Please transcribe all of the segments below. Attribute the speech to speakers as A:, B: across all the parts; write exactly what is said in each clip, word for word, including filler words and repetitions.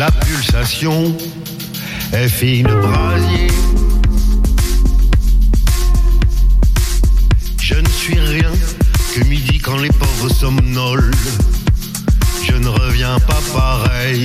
A: La pulsation est fine brasier. Je ne suis rien que midi quand les pauvres somnolent. Je ne reviens pas pareil,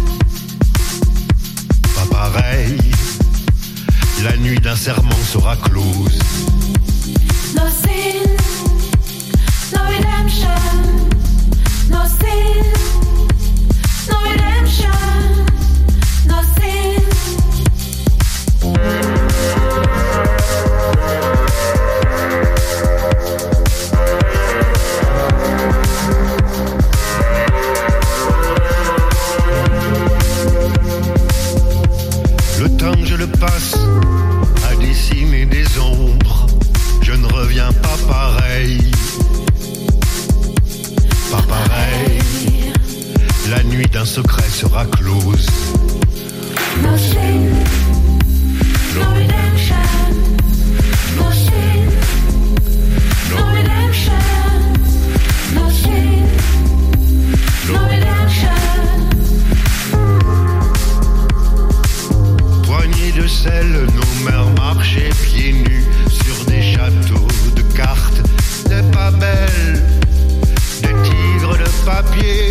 A: pas pareil. La nuit d'un serment sera close.
B: No sin, no redemption. No sin, no redemption. No sin. Le temps que je le passe à dessiner des ombres, je ne reviens pas pareil, pas pareil. La nuit d'un secret sera close. No sin, no redemption. No sin, no redemption. No sin, no redemption. Poignée de sel, nos mères marchaient pieds nus sur des châteaux de cartes, des pas belles, des tigres de papier.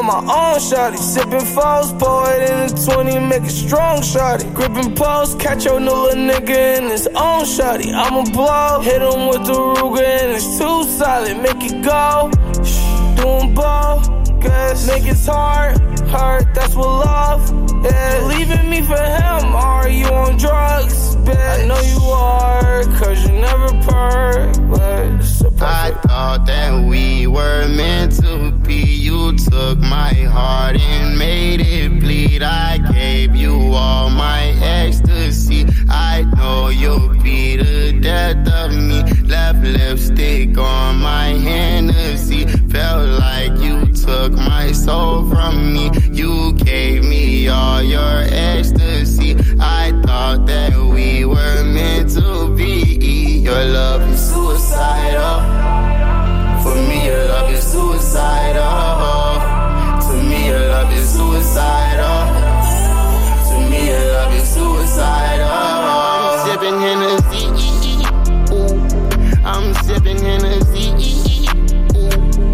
C: my own shawty. Sippin' foes, pour it in a twenty, make it strong shawty. Grippin' post, catch your new little nigga in his own shawty. I'ma blow, hit him with the Ruger and it's too solid. Make it go, shh, doing bogus. Make it hard, hurt, that's what love is. Leaving me for him, or are you on drugs, bitch? I know you are, cause you never perk, but it's a
D: I thought that we were meant to be. You took my heart and made it bleed. I gave you all my ecstasy. I know you'll be the death of me. Left lipstick on my Hennessy. Felt like you took my soul from me. You gave me all your ecstasy. I thought that we were meant to be. Your love is suicidal. For me, your love is suicidal. To me, your love is suicidal. To me, your love is suicidal. Sipping Hennessy, ooh. I'm sipping Hennessy, ooh.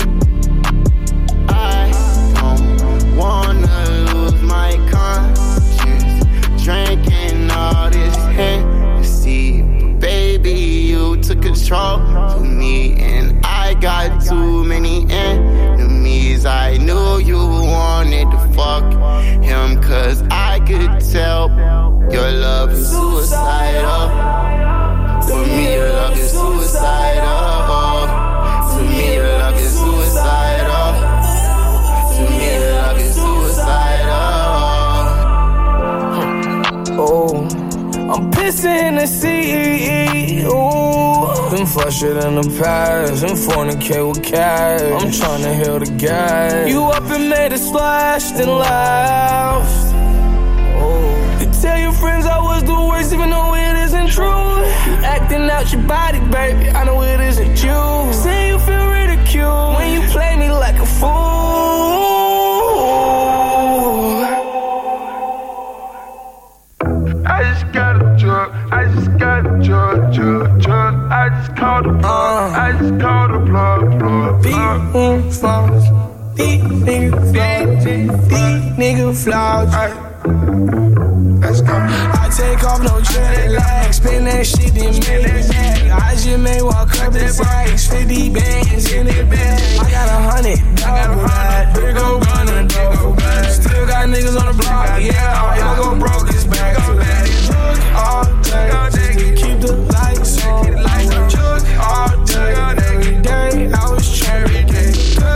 D: I don't wanna lose my conscience, drinking all this Hennessy. Baby, you took control of me, and I got too many enemies. I knew you wanted to fuck him, cause I could tell your love is suicidal. For me, your love is suicidal. To me, your love is suicidal. To me, your love is suicidal.
C: Oh, I'm pissing in the sea. Ooh, been flusher than the past. And fornicate with cash. I'm tryna heal the gas. You up and made a splash, then laughed. Oh, you tell your friends I was the worst, even though it isn't true. You acting out your body, baby. I know it isn't you. Say you feel ridiculed when you play me like a fool.
E: I just got a drug, I just got a drug, drug, drug. I just called a plug, I just called a plug, plug, plug.
C: These flaws, these niggas flaws, these niggas flaws. Let's go. I take off no jet lag, spin that shit then make it back. I just may walk up in sacks, fifty bands in it bag. I got a hundred, I got a hundred, big ol' gun and a duffel bag. Still got niggas on the block, yeah, y'all go broke this back to that. Drug all day, just to keep the lights on. Drug all day, every day, I was trying good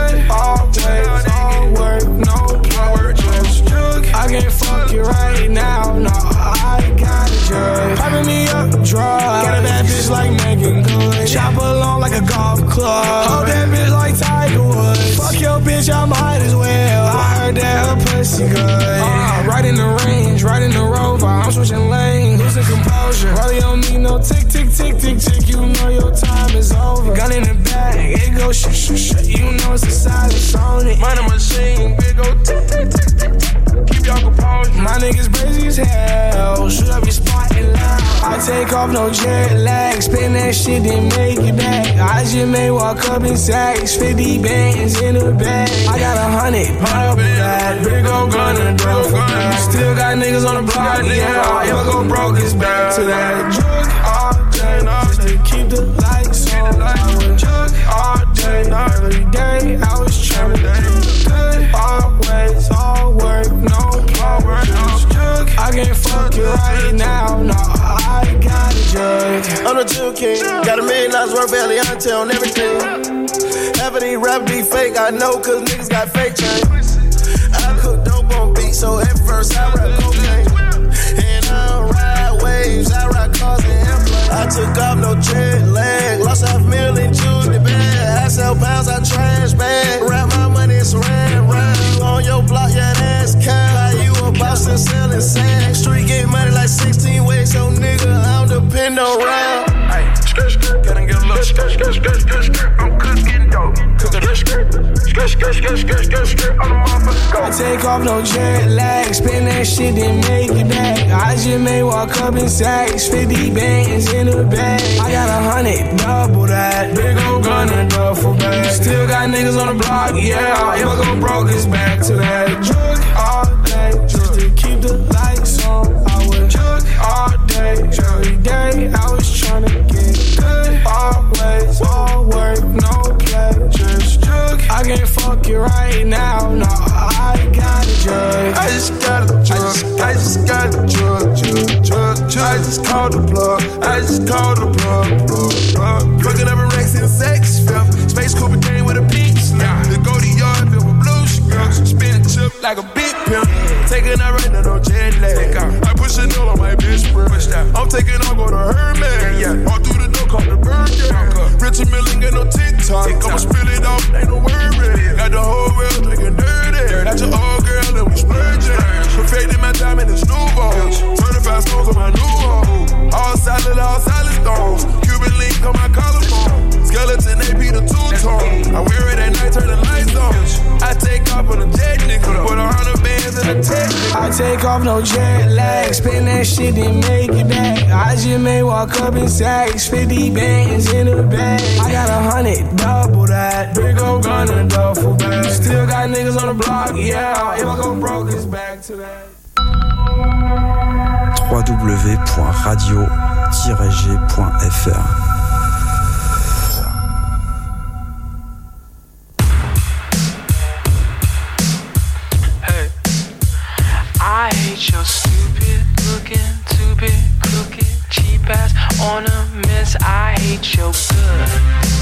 C: always, all work, no power, just drug. I can't fuck you right now, no, I got a drug. Popping me up, drug. Got a bad bitch like Megan Good. Chop along like a golf club. Hold that bitch like Tiger Woods. Fuck your bitch, I might as well. I heard that her pussy good. Uh, right in the range, right in the rover. I'm switching lanes, losing composure. Probably don't need no tick, tick, tick, tick, tick. You know your time is over. Gun in the bag, it go shit, shit, shit. You know it's a silence on it. Money machine, big ol' tick, tick, tick, tick, tick. Keep y'all composure. My niggas crazy as hell. Shoot up your spot and loud. I take off no jet lag. Spin that shit then make it back. I just may walk up in sacks. fifty bands in a bag. I got a hundred, pop that. Big ol' gun and a duffel bag. Still got niggas on the block, yeah. Y'all go broke is back to that drug all day. Just to keep the lights on. Drug all day, every day. I was trying to do good always. All work, no power, just drug. I can't fuck you right now, no, I got a drug.
F: I'm the Jew King, got a million dollars worth of Eliante on everything. Half of these rap be fake, I know, cause niggas got fake chains. I cook dope on beat, so at first I rap cocaine. And I don't ride waves, I ride cars and airplanes. I took off no jet lag, lost half a million Jews in the bag. I sell pounds, I trash bag. Wrap my money in saran wrap. You on your block, yeah, that's cash. Like you a boss and selling sand. Street get money like sixteen ways, so nigga, I don't depend on rap.
E: Ay, skirt, skirt, gotta get a little skirt, skirt, skirt, skirt, skirt. I'm cooking dope. Cooking skirt, skirt, skirt, skirt, skirt, skirt, skirt, skirt. On the motherfucker go.
C: I take off no jet lag, spin that shit then make it back. I just may walk up in sacks, fifty bands in a bag. I got a hundred, double that. Big old gun and duffel bag. Still got niggas on the block, yeah. If I go broke, it's back to that. Drug all day, just to keep the lights on. I would drug all day, every day. I was trying to get good, always, all work, no play. Just drug, I can't fuck you right now, no. I got a drug.
E: I just got a drug. I just got a drug, drug, drug, drug. I just called the plug. I just called the plug, plug, plug. Fucking up a Rex in sex film. Space Cooper came with a pink slip. The Goldie Yard filled with blue strips. Spin chip like a big pimp. Taking out right now, no jet lag. I push a nail on my bitch spread. I'm taking off, go to Herman. Yeah, all through the door, call the bird. Rich and Milling, get no TikTok. I'ma spill it off, ain't no worry. Got the whole world drinking dirty. Got your old girl and we splurging. Perfecting my time in this new boat. Certified stones on my new home. All solid, all solid stones. Cuban link on my collarbone. Skeleton A P the two-tone. I wear it at night, turn the lights on. I take off on a jet nigga. Put a hundred bands in a tech.
C: I take off no jet lag. Spin that shit and make it back. I just may walk up in sacks. fifty bands in a bag. I got a hundred, double that. Big old gun and duffel bag. Still got niggas on the block, yeah. If I go broke, it's back to that.
G: w w w point radio tiret g point f r
H: I hate your stupid looking, stupid, crooked, cheap ass ornaments. I hate your good.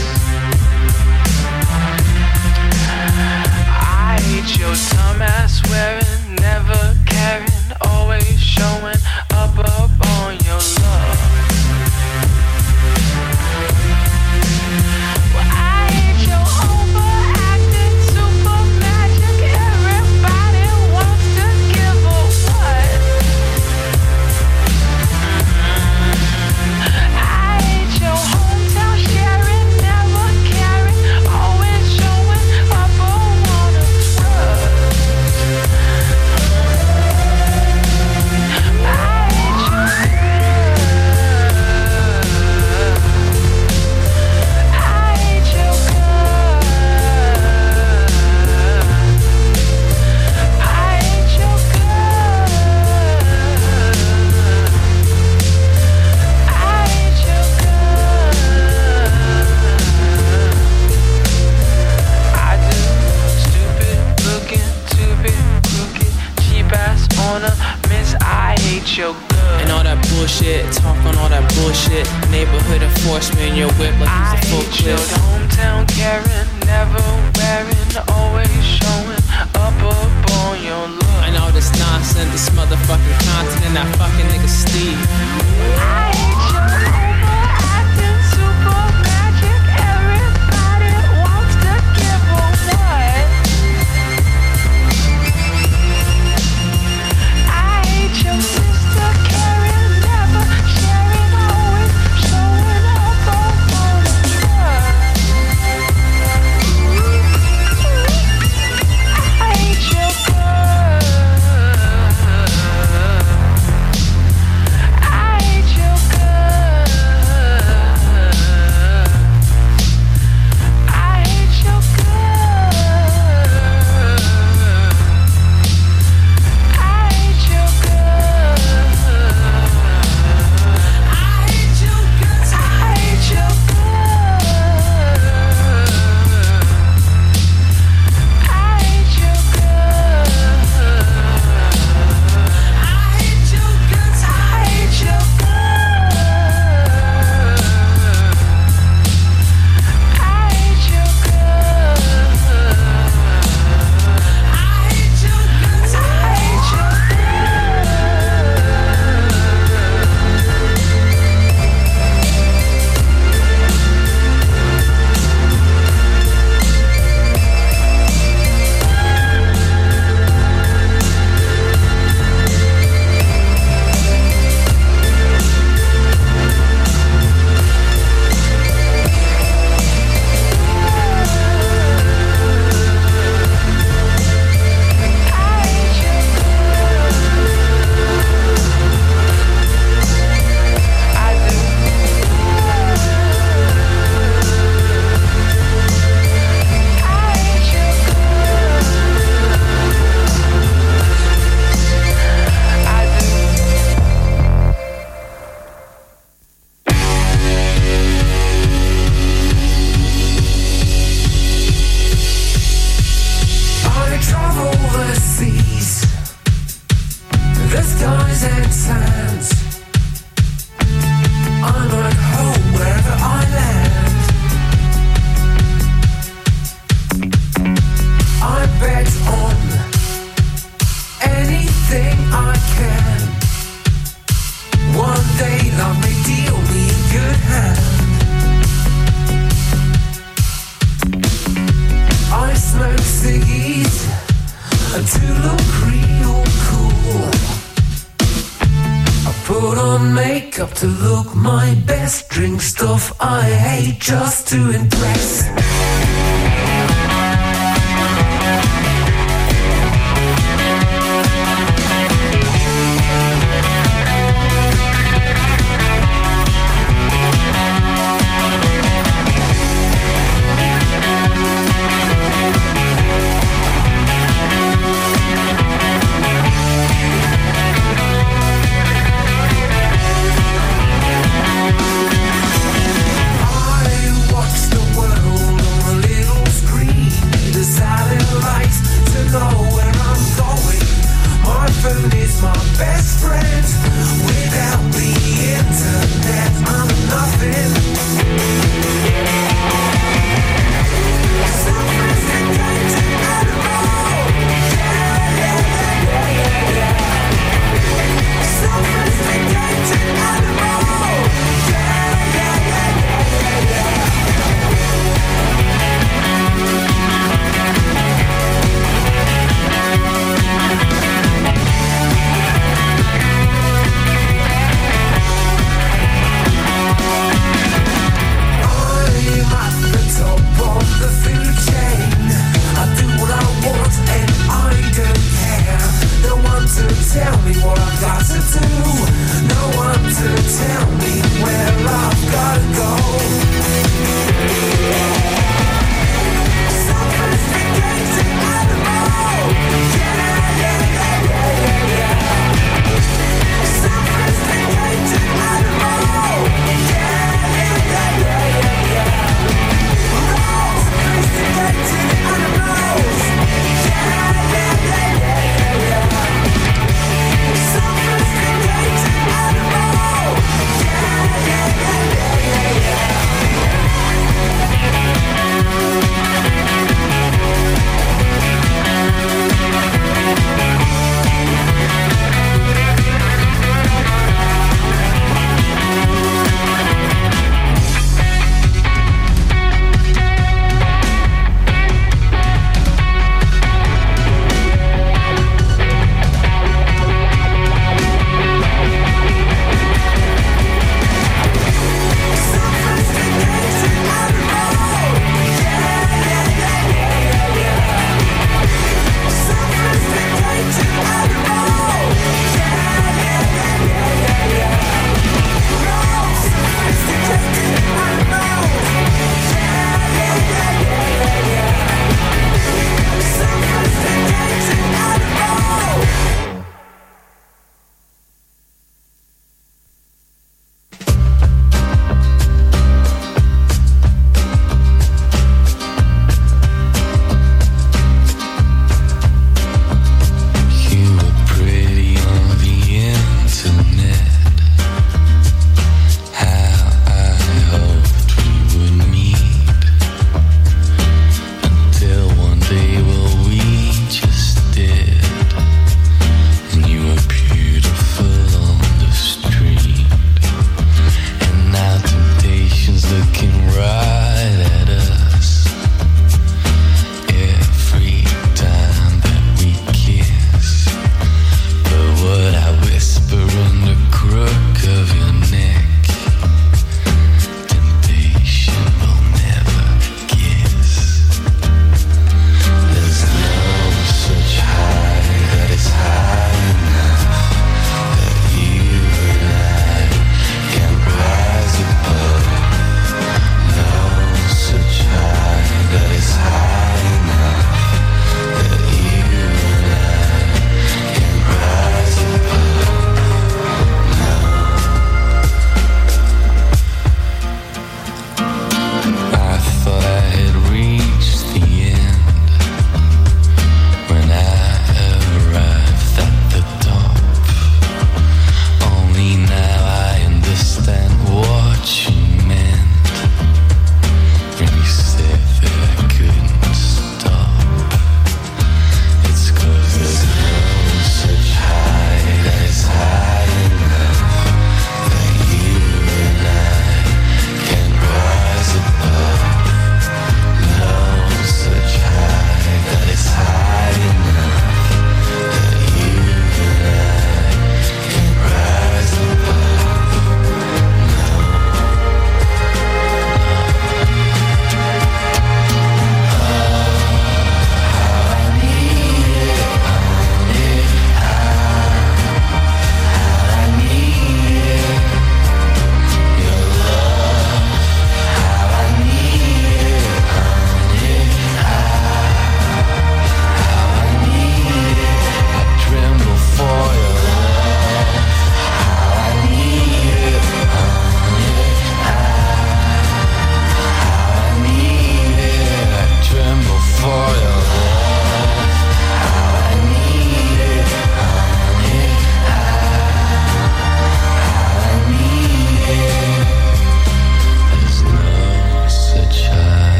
H: I hate your dumb ass wearing, never caring, always showing up up on your love. Well, I hate your overacting, super magic. Everybody wants to give a what? I hate your hometown sharing, never caring, always showing up on a trust. I hate your I hate your I hate your I hate your I do. Stupid looking, stupid, crooked, cheap ass ornaments. I hate your good.
I: And all that bullshit, talk on all that bullshit. Neighborhood enforcement, your whip like
H: I
I: he's a full
H: hate your
I: clip.
H: hometown Karen, never wearing, always showing up up on your look.
I: And all this nonsense, this motherfucking continent, that fucking nigga Steve.
H: I hate your overacting, super magic. Everybody wants to give a what? I hate your sister Karen, never sharing, always showing up on the trust. I hate your girl.
C: the skies and sands. I'm at home wherever I land. I bet on anything I can. One day love may deal me a good hand. I smoke ciggies to look real cool. I put on makeup to look my best. Drink stuff I hate just to impress. I watch the world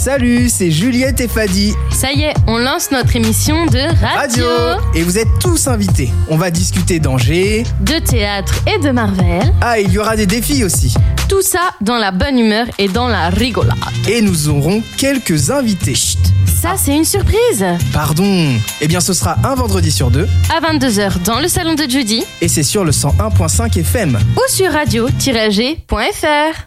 J: Salut, c'est Juliette et Fadi.
K: Ça y est, on lance notre émission de radio.
J: radio. Et vous êtes tous invités. On va discuter d'Angers,
K: de théâtre et de Marvel.
J: Ah, il y aura des défis aussi.
K: Tout ça dans la bonne humeur et dans la rigolade.
J: Et nous aurons quelques invités.
K: Chut, ça c'est une surprise.
J: Pardon. Eh bien, ce sera un vendredi sur deux.
K: À vingt-deux heures dans le salon de Judy.
J: Et c'est sur le cent un virgule cinq F M.
K: Ou sur radio tiret g point f r.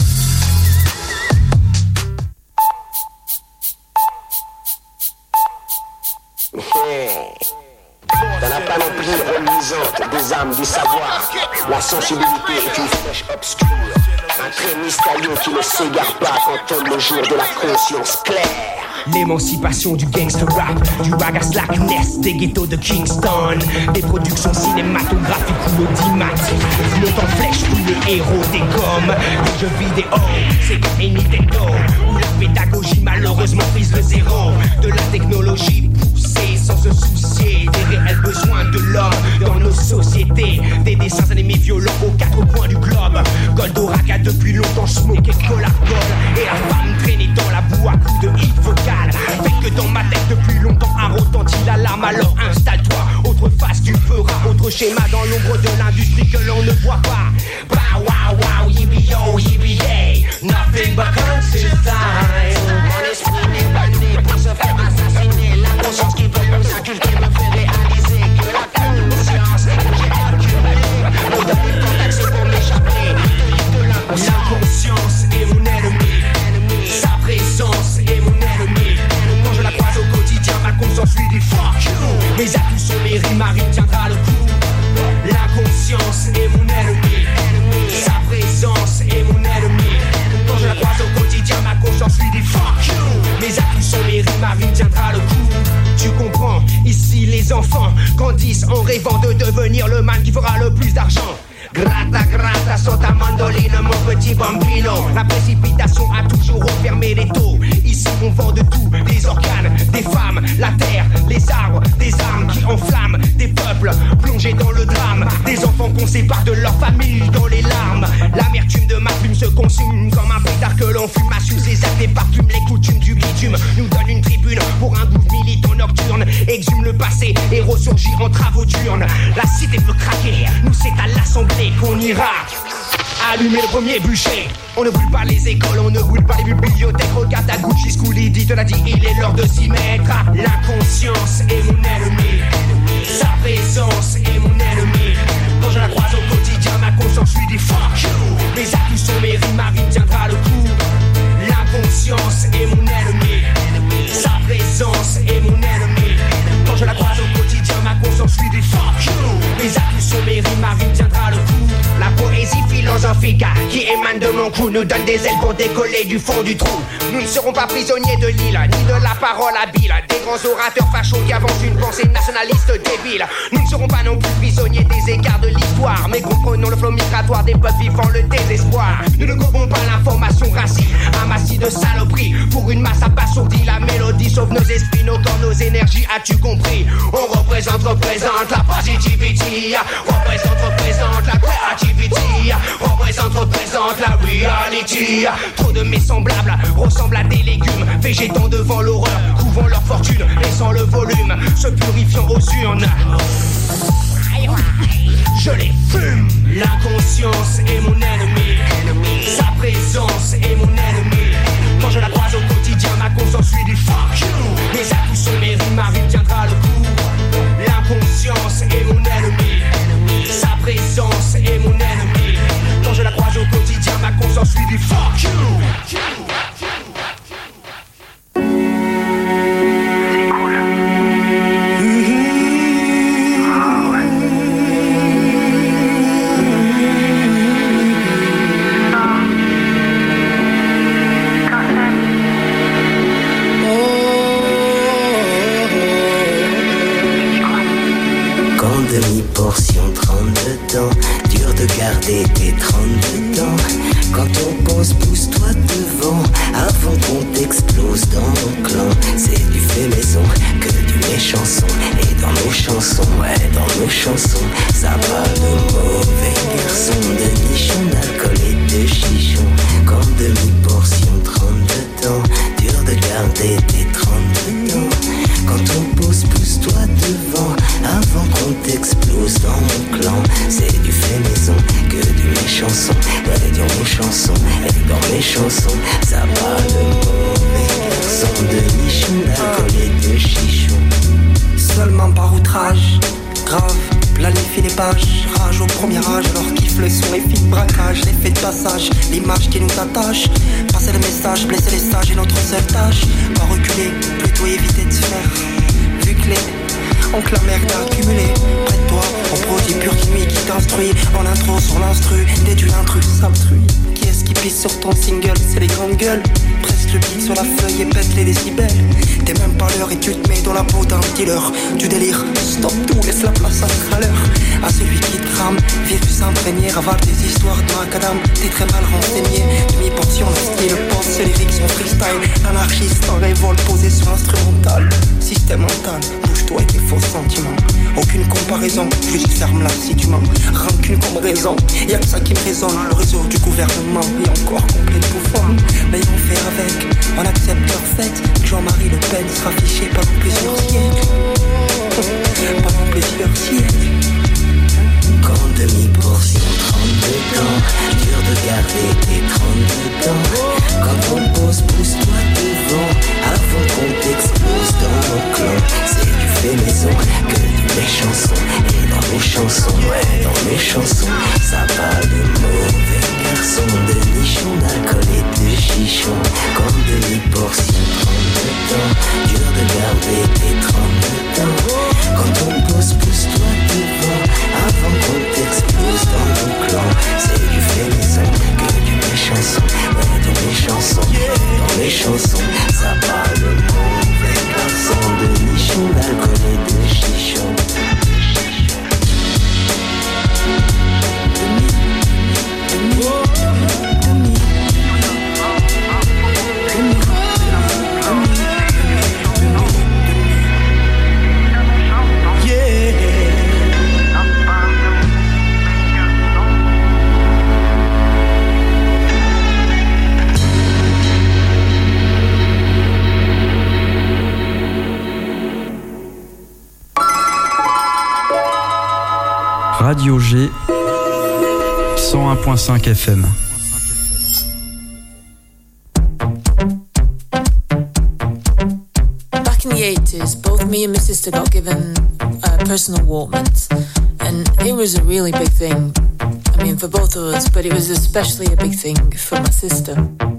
L: Dans la panoplie reluisante des âmes du savoir, la sensibilité est une flèche obscure, un trait mystérieux qui ne s'égare pas quand tombe le jour de la conscience claire.
M: L'émancipation du gangster rap, du rag à slackness, des ghettos de Kingston, des productions cinématographiques ou audiomatiques. Le temps flèche où le héros dégomme, des jeux vidéo, Sega et Nintendo, où la pédagogie malheureusement frise le zéro. De la technologie poussée sans se soucier des réels besoins de l'homme dans nos sociétés. Des dessins animés violents aux quatre coins du globe. Goldorak a depuis longtemps smoké Cola-Cola et la femme traînée dans la boue à coups de hit vocal. Fait que dans ma tête depuis longtemps un retentit l'alarme, alors installe-toi. Autre face tu feras, autre schéma dans l'ombre de l'industrie que l'on ne voit pas. Bah wow wow, yippee yo, yippee yay. Nothing but conscious time. Mon esprit n'est pas né pour se faire assassiner. La conscience qui veut nous inculquer me fait réaliser que la conscience que j'ai capturée me donne le temps d'accès pour m'échapper de l'inconscience est mon ennemi. Sa présence est mon ennemi. Quand je la croise au quotidien, ma conscience lui dit fuck you. Mes atouts sont mes rimes, ma rime tiendra le coup. L'inconscience est mon ennemi. Sa présence est mon ennemi. Quand je la croise au quotidien, ma conscience lui dit fuck you. Mes atouts sont mes rimes, ma rime tiendra le coup. Tu comprends, ici les enfants grandissent en rêvant de devenir le man qui fera le plus d'argent. Grata, grata, sota mandoline, mon petit bambino. La précipitation a toujours refermé les taux. Ici on vend de tout, des organes, des femmes, la terre, les arbres, des armes qui enflamment, des peuples plongés dans le drame, des enfants qu'on sépare de leur famille dans les larmes. L'amertume de ma plume se consume comme un pétard que l'on fume. Assume ses actes et parfume les coutumes du bitume. Nous donne une tribune pour un gouffre militant nocturne. Exhume le passé et ressurgit en travaux diurnes. La cité peut craquer, nous c'est à l'assemblée qu'on ira allumer le premier bûcher. On ne brûle pas les écoles, on ne brûle pas les bibliothèques. Regarde à Gucci, Scoolidi te l'a dit, il est l'heure de s'y mettre. L'inconscience est mon ennemi. Sa présence est mon ennemi. Quand je la croise au quotidien, ma conscience lui dit fuck you. Mes atouts sont mes rimes, ma rime tiendra le coup. L'inconscience est mon ennemi. Sa présence est mon ennemi. Quand je la croise au quotidien, ma conscience lui dit fuck you. Mes atouts sont mes rimes, ma rime tiendra le coup. La poésie philosophique qui émane de mon cou nous donne des ailes pour décoller du fond du trou. Nous ne serons pas prisonniers de l'île, ni de la parole habile des grands orateurs fachos qui avancent une pensée nationaliste débile. Nous ne serons pas non plus prisonniers des écarts de l'histoire, mais comprenons le flot migratoire des peuples vivant le désespoir. Nous ne comprenons pas l'information racine, un massif de saloperies pour une masse abasourdie. La mélodie sauve nos esprits, nos corps, nos énergies, as-tu compris? On représente, représente la positivity, représente, représente la creativity, représente, représente la reality. Trop de mes semblables ressemblent à des légumes, végétant devant l'horreur, couvant leur fortune, laissant le volume, se purifiant aux urnes. Je les fume. L'inconscience est mon ennemi. Sa présence est mon ennemi. Quand je la croise au quotidien, ma conscience lui dit fuck you. Mes atouts sont mes rimes, ma rime tiendra le coup. L'inconscience est mon ennemi. Sa présence est mon ennemi. Quand je la croise au quotidien, ma conscience lui dit fuck you.
N: Demi-portion, trente-deux ans, dur de garder tes trente-deux ans. Quand on pense, pousse-toi devant, avant qu'on t'explose dans mon clan. C'est du fait maison que du méchant son. Et dans nos chansons, ouais, dans nos chansons, ça parle de mauvais garçons, de nichons, d'alcool et de chichons. Quand demi-portion, trente-deux ans, dur de garder tes trente dedans. Quand on pose, pousse-toi devant, avant qu'on t'explose dans mon clan. C'est du fait maison que de mes chansons. Ouais, dans mes chansons, et dans mes chansons, ça parle de mauvais garçons, de nichons, d'alcool et de chichons.
O: Seulement par outrage, grave, planifie les pages. Rage au premier âge, alors kiffe le son, les filles de braquage, l'effet de passage, l'image qui nous attache. Passer le message, blesser les sages est notre seule tâche. Pas reculer, plutôt éviter de se faire vu que les oncle la merde a accumulé. Près de toi, on produit pur qui nuit, qui t'instruit. En intro sur l'instru, déduit l'intrus, s'abstrue. Qui est-ce qui pisse sur ton single? C'est les grandes gueules. Presse le pic sur la feuille et pète les décibels. T'es même pas l'heure et tu te mets dans la peau d'un dealer. Tu délires, stop tout, laisse la place à ce râleur. À celui qui te crame, virus imprégné, ravale des histoires de macadam. T'es très mal renseigné, demi-portion de style, pense, les lyrics sont freestyle. Anarchiste en révolte posé sur instrumental. Système mental, bouge-toi avec tes faux sentiments. Aucune comparaison, juste ferme-la si tu mens. Rancune comme raison, y'a que ça qui me résonne. Le réseau du gouvernement est encore complet de pouvoir. Mais on fait avec, on accepte leur fête. Que Jean-Marie Le Pen sera fiché pendant plusieurs siècles. Pendant plusieurs siècles.
N: Quand demi-portion trente dedans, dur de garder tes trente dedans. Quand on pose, pousse-toi devant, avant qu'on t'explose dans mon clan. C'est du fait maison que de mes chansons. Et dans mes chansons, ouais, dans mes chansons, ça parle de mauvais garçons, de nichons, d'alcool et de chichons. Quand demi-portion trente dedans, dur de garder tes trente dedans. Quand on pose, pousse-toi devant, avant qu'on t'explose dans mon clan. C'est du fait maison que de mes chansons. Ouais, de mes chansons, dans mes chansons, ça parle de mauvais garçons, de nichons, d'alcool et de chichons.
G: Radio G, cent un point cinq F M.
P: Back in the eighties, both me and my sister got given uh, personal Walkmans, and it was a really big thing. I mean, for both of us, but it was especially a big thing for my sister.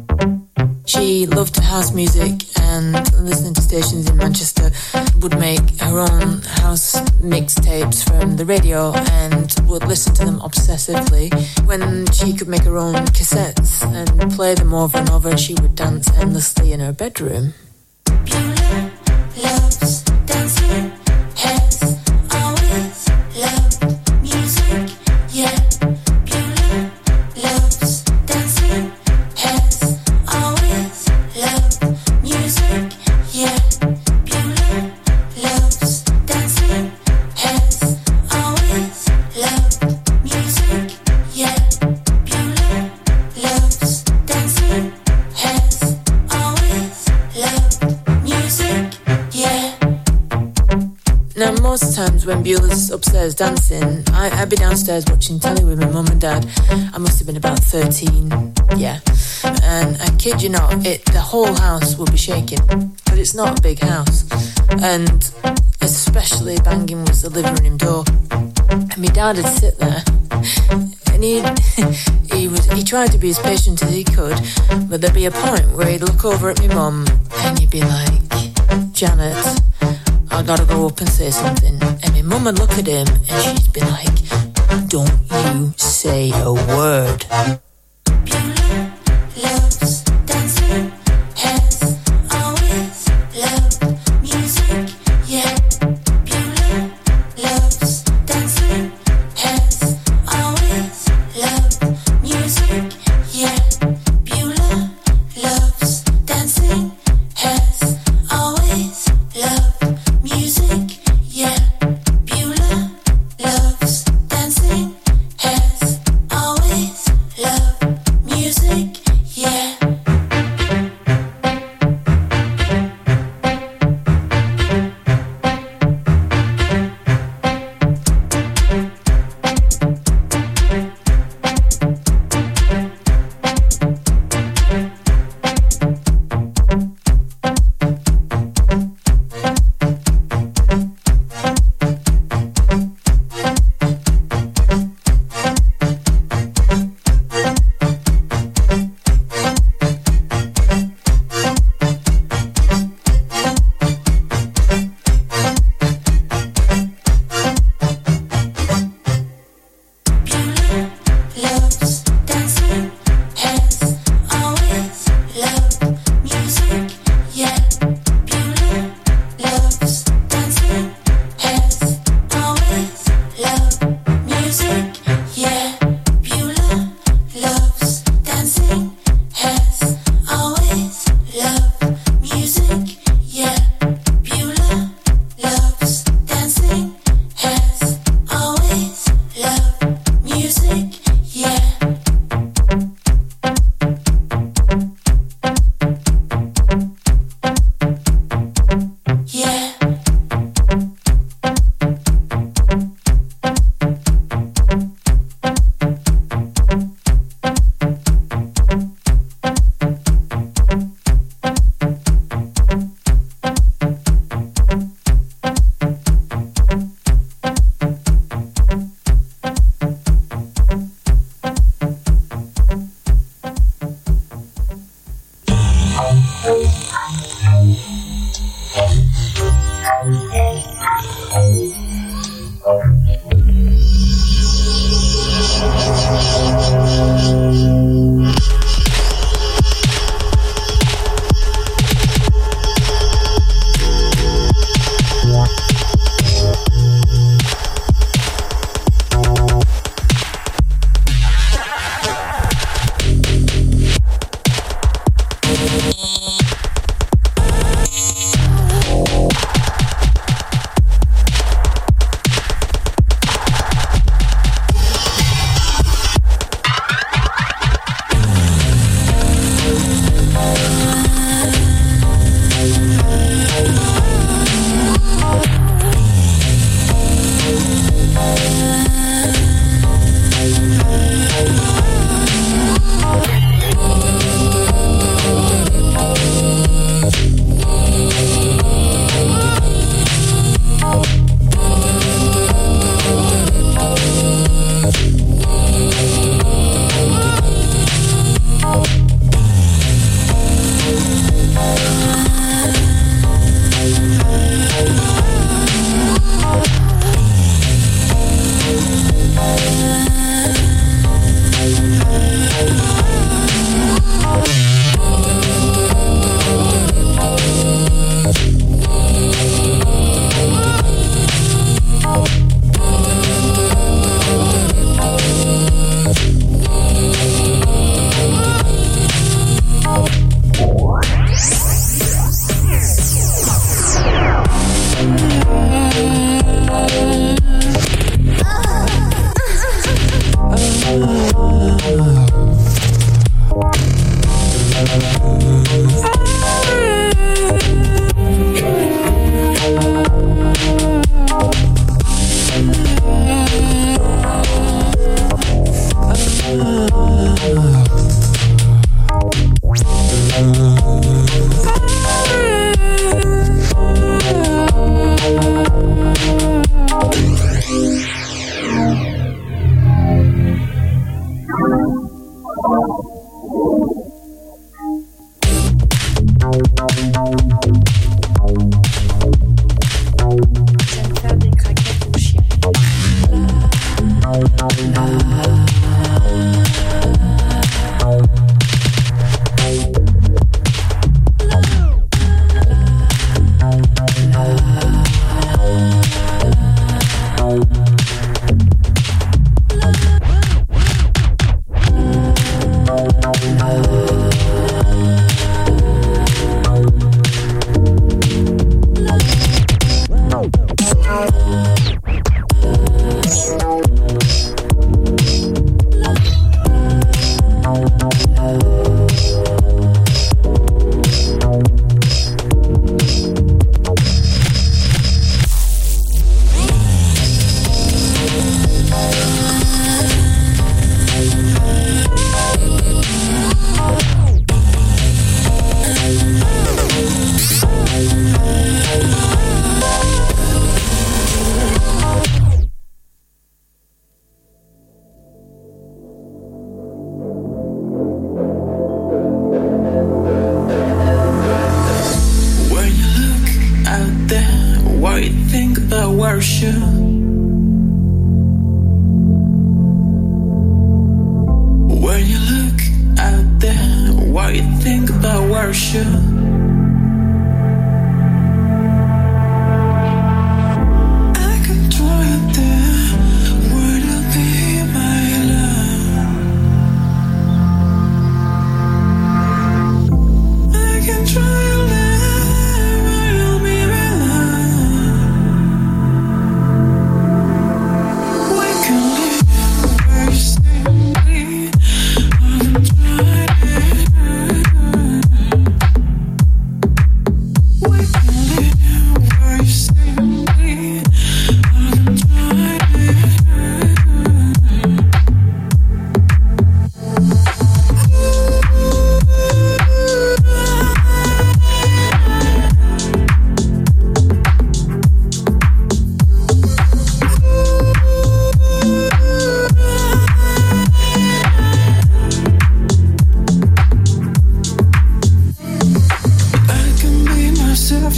P: She loved house music, and listening to stations in Manchester would make her own house mixtapes from the radio and would listen to them obsessively. When she could make her own cassettes and play them over and over, she would dance endlessly in her bedroom.
Q: Beulah loves dancing, has always loved music, yeah. Beulah loves dancing, has always loved music, yeah. Beulah loves dancing, has always loved music, yeah. Beulah loves dancing, has always loved music, yeah.
P: Now, most times when Beulah's upstairs dancing, I, I'd be downstairs watching telly with my mum and dad. I must have been about thirteen, yeah. And I kid you not, it, the whole house would be shaking. But it's not a big house. And especially banging was the living room door. And my dad would sit there, and he he was he tried to be as patient as he could, but there'd be a point where he'd look over at my mum and he'd be like, Janet, I gotta go up and say something. And my mum would look at him and she'd be like, don't you say a word.
Q: Beulah loves dancing, has always loved music, yeah. Beulah loves dancing, has always loved music, yeah. Beulah loves dancing, has always loved music, yeah. Beulah loves dancing, has always loved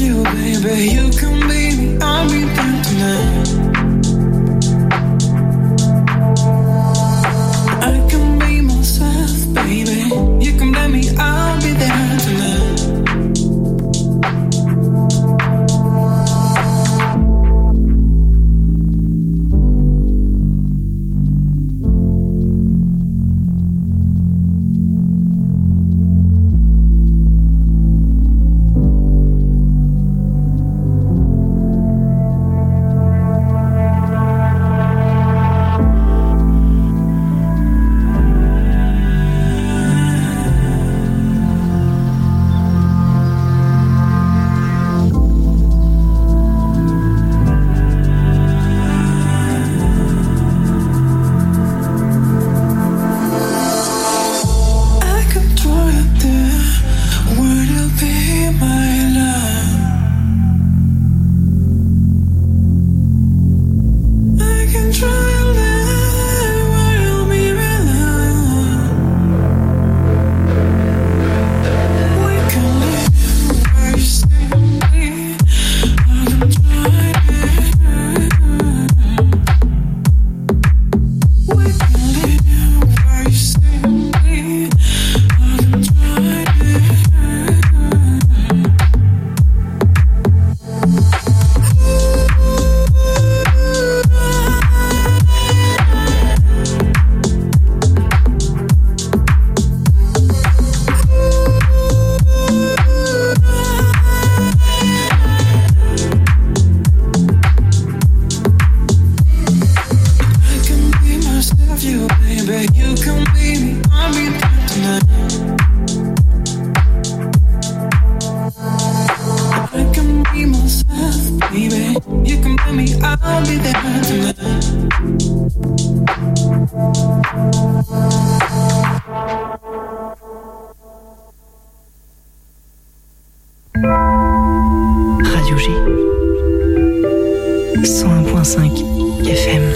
C: you, baby. You can be me, I'll be there tonight. I can be myself, baby. You can let me, I'll be there tonight.
R: Radio G cent un point cinq F M.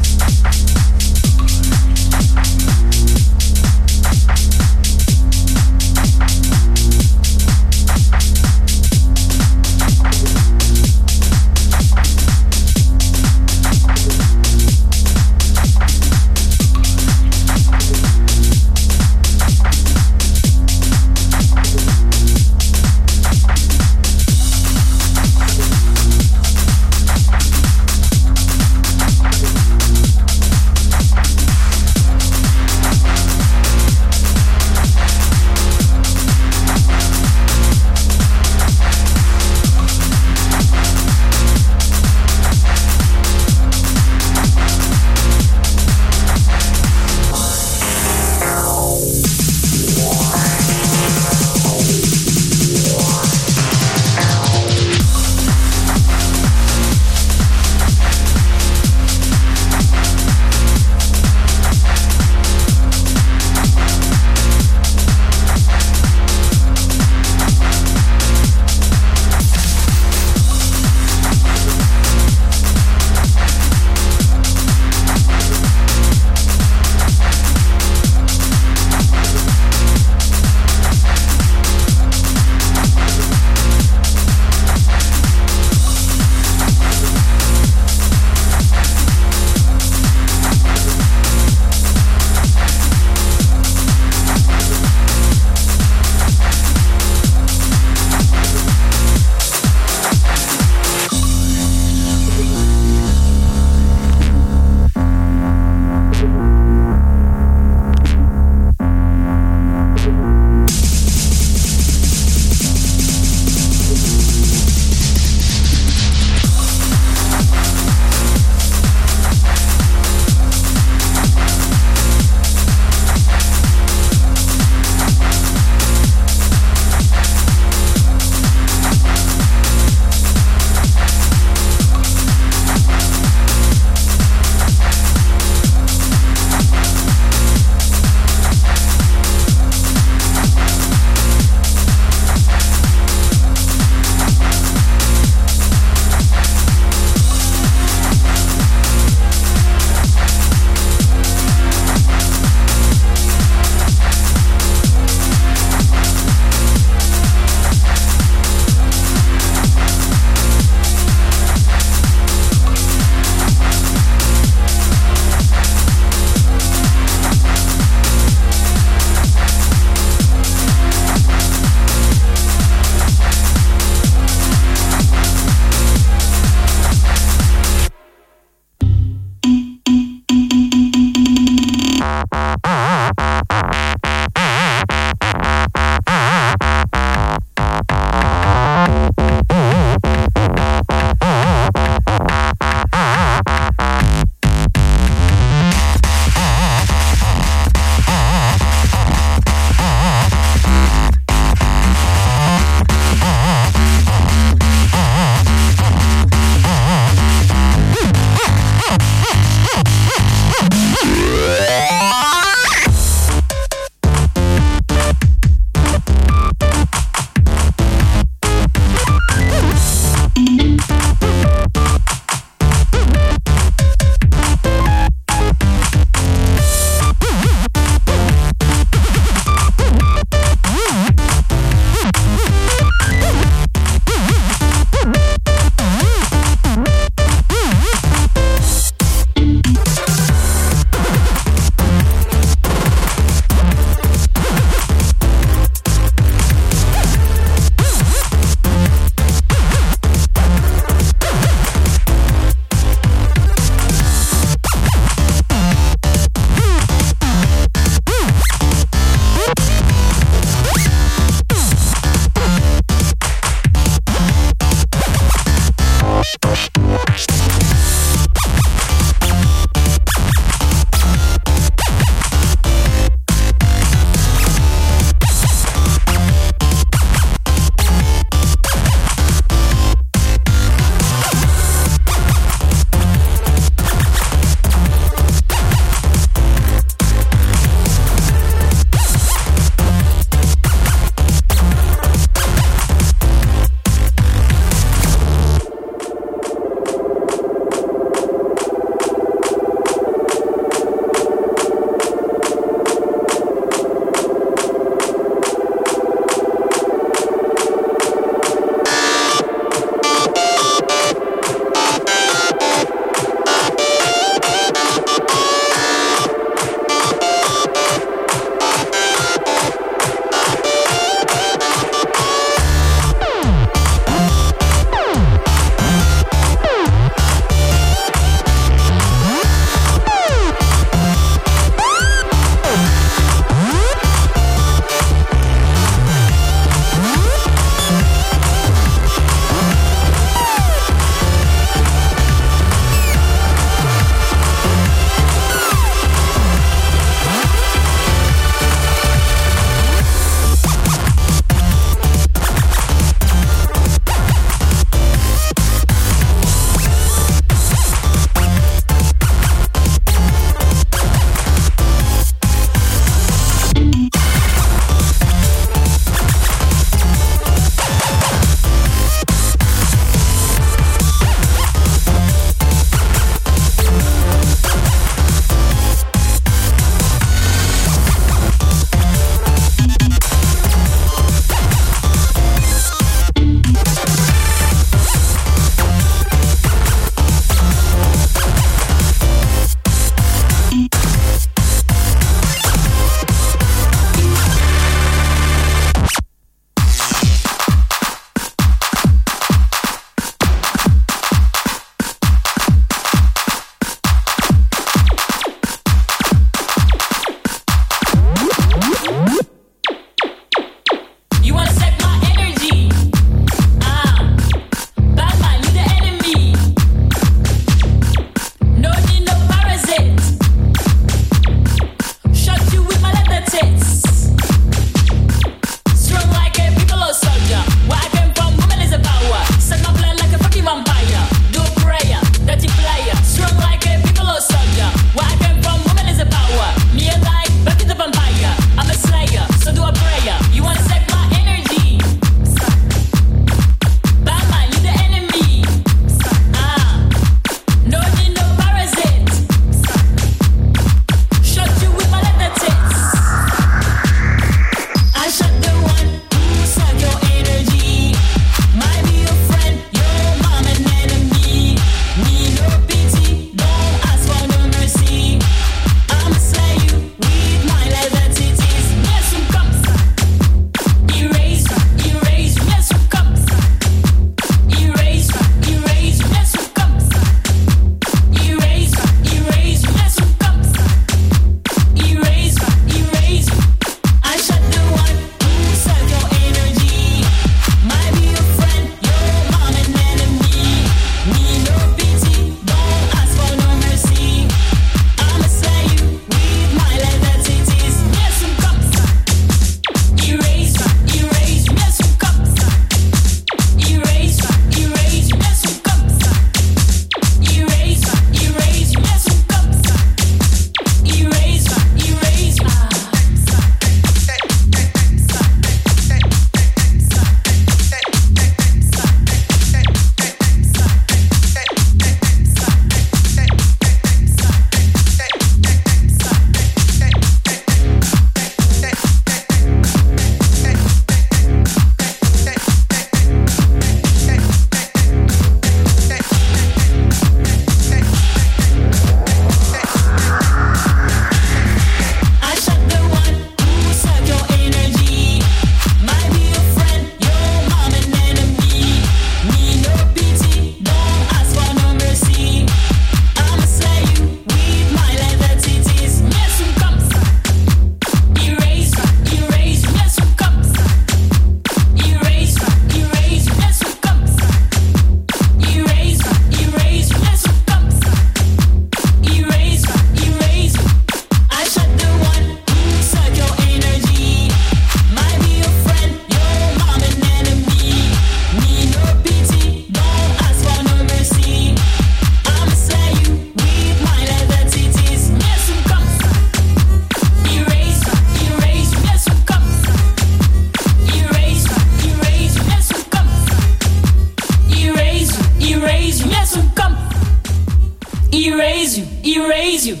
S: raise you.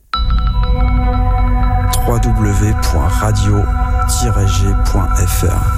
G: w w w point radio tiret g point f r